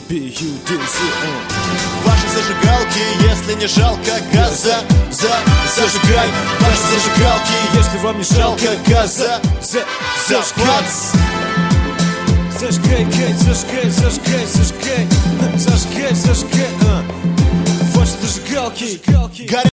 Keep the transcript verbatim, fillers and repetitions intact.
би ю ди си. Ваши зажигалки, если не жалко газа, за, зажигай. Ваши зажигалки, Если вам не жалко газа, за, за, захват. зажигай, гей, зажигай, зажигай, зажигай, зажигай, зажигай, а. Ваши зажигалки.